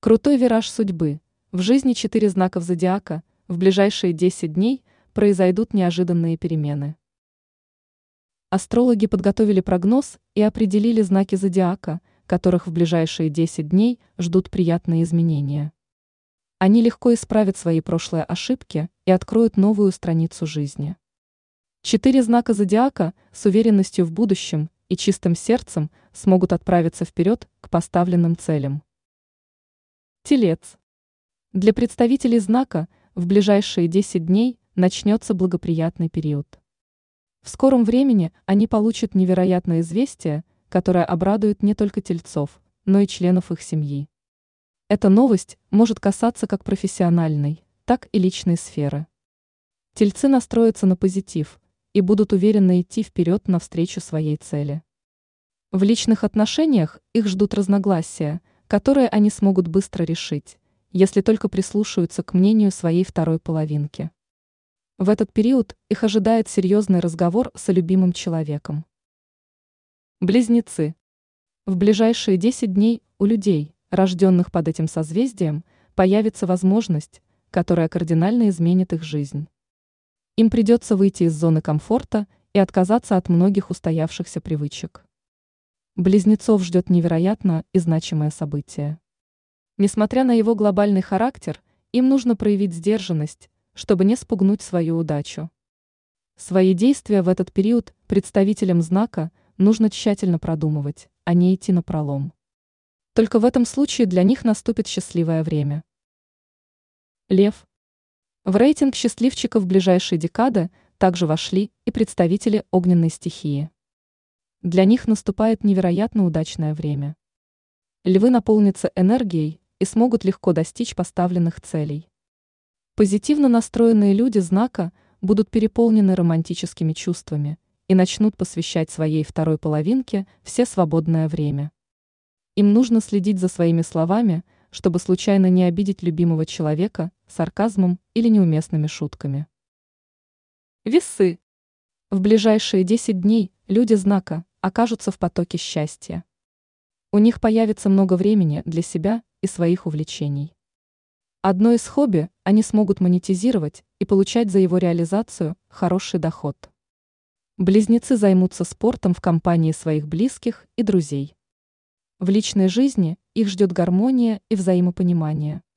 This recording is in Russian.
Крутой вираж судьбы. В жизни 4 знаков зодиака. В ближайшие 10 дней произойдут неожиданные перемены. Астрологи подготовили прогноз и определили знаки зодиака, которых в ближайшие 10 дней ждут приятные изменения. Они легко исправят свои прошлые ошибки и откроют новую страницу жизни. 4 знака зодиака с уверенностью в будущем и чистым сердцем смогут отправиться вперед к поставленным целям. Телец. Для представителей знака в ближайшие 10 дней начнется благоприятный период. В скором времени они получат невероятное известие, которое обрадует не только тельцов, но и членов их семьи. Эта новость может касаться как профессиональной, так и личной сферы. Тельцы настроятся на позитив и будут уверенно идти вперед навстречу своей цели. В личных отношениях их ждут разногласия, которые они смогут быстро решить, если только прислушаются к мнению своей второй половинки. В этот период их ожидает серьезный разговор с любимым человеком. Близнецы. В ближайшие 10 дней у людей, рожденных под этим созвездием, появится возможность, которая кардинально изменит их жизнь. Им придется выйти из зоны комфорта и отказаться от многих устоявшихся привычек. Близнецов ждет невероятно и значимое событие. Несмотря на его глобальный характер, им нужно проявить сдержанность, чтобы не спугнуть свою удачу. Свои действия в этот период представителям знака нужно тщательно продумывать, а не идти напролом. Только в этом случае для них наступит счастливое время. Лев. В рейтинг счастливчиков ближайшей декады также вошли и представители огненной стихии. Для них наступает невероятно удачное время. Львы наполнятся энергией и смогут легко достичь поставленных целей. Позитивно настроенные люди знака будут переполнены романтическими чувствами и начнут посвящать своей второй половинке все свободное время. Им нужно следить за своими словами, чтобы случайно не обидеть любимого человека сарказмом или неуместными шутками. Весы. В ближайшие 10 дней люди знака окажутся в потоке счастья. У них появится много времени для себя и своих увлечений. Одно из хобби они смогут монетизировать и получать за его реализацию хороший доход. Близнецы займутся спортом в компании своих близких и друзей. В личной жизни их ждет гармония и взаимопонимание.